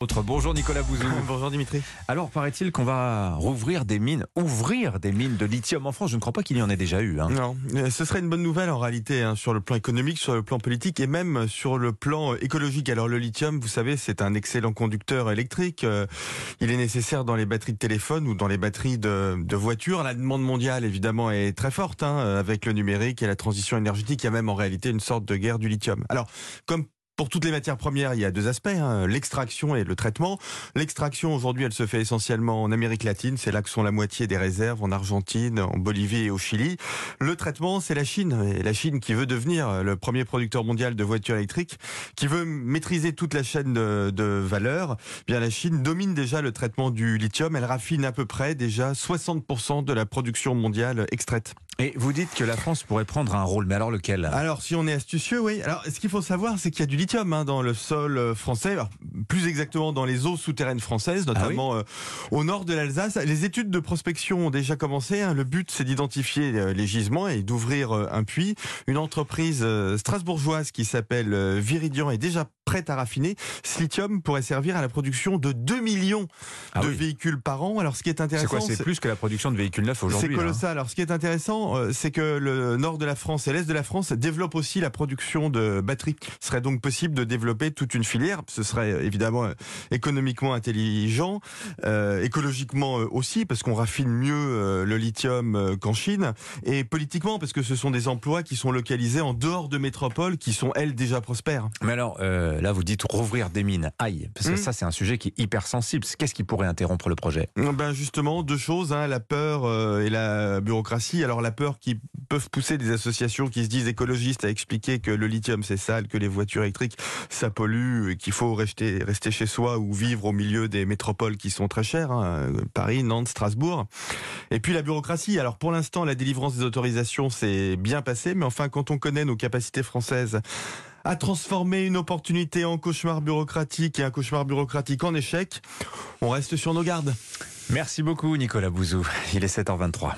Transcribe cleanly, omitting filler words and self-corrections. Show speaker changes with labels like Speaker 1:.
Speaker 1: Bonjour Nicolas Bouzou.
Speaker 2: Bonjour Dimitri.
Speaker 1: Alors paraît-il qu'on va ouvrir des mines de lithium en France. Je ne crois pas qu'il y en ait déjà eu.
Speaker 2: Non, ce serait une bonne nouvelle en réalité, sur le plan économique, sur le plan politique et même sur le plan écologique. Alors le lithium, vous savez, c'est un excellent conducteur électrique. Il est nécessaire dans les batteries de téléphone ou dans les batteries de voitures. La demande mondiale évidemment est très forte, avec le numérique et la transition énergétique. Il y a même en réalité une sorte de guerre du lithium. Alors comme pour toutes les matières premières, il y a deux aspects, l'extraction et le traitement. L'extraction, aujourd'hui, elle se fait essentiellement en Amérique latine. C'est là que sont la moitié des réserves, en Argentine, en Bolivie et au Chili. Le traitement, c'est la Chine. Et la Chine qui veut devenir le premier producteur mondial de voitures électriques, qui veut maîtriser toute la chaîne de valeur. Bien, la Chine domine déjà le traitement du lithium. Elle raffine à peu près déjà 60% de la production mondiale extraite.
Speaker 1: Et vous dites que la France pourrait prendre un rôle, mais alors lequel ?
Speaker 2: Alors, si on est astucieux, oui. Alors, ce qu'il faut savoir, c'est qu'il y a du lithium dans le sol français, alors, plus exactement dans les eaux souterraines françaises, notamment au nord de l'Alsace. Les études de prospection ont déjà commencé. Le but, c'est d'identifier les gisements et d'ouvrir un puits. Une entreprise strasbourgeoise qui s'appelle Viridian est déjà prête à raffiner. Ce lithium pourrait servir à la production de 2 millions de véhicules par an. Alors, ce qui est intéressant...
Speaker 1: C'est quoi ? C'est plus que la production de véhicules neufs aujourd'hui.
Speaker 2: C'est colossal. Alors, ce qui est intéressant, c'est que le nord de la France et l'est de la France développent aussi la production de batteries. Ce serait donc possible de développer toute une filière. Ce serait évidemment économiquement intelligent, écologiquement aussi, parce qu'on raffine mieux le lithium qu'en Chine, et politiquement, parce que ce sont des emplois qui sont localisés en dehors de métropoles, qui sont, elles, déjà prospères.
Speaker 1: Mais alors, là, vous dites rouvrir des mines. Aïe, parce que ça, c'est un sujet qui est hyper sensible. Qu'est-ce qui pourrait interrompre le projet ?
Speaker 2: Justement, deux choses, la peur et la bureaucratie. Alors, la peur qui peuvent pousser des associations qui se disent écologistes à expliquer que le lithium, c'est sale, que les voitures électriques, ça pollue, qu'il faut rester chez soi ou vivre au milieu des métropoles qui sont très chères, Paris, Nantes, Strasbourg. Et puis la bureaucratie. Alors pour l'instant, la délivrance des autorisations s'est bien passée, mais enfin, quand on connaît nos capacités françaises à transformer une opportunité en cauchemar bureaucratique et un cauchemar bureaucratique en échec, on reste sur nos gardes.
Speaker 1: Merci beaucoup Nicolas Bouzou. Il est 7h23.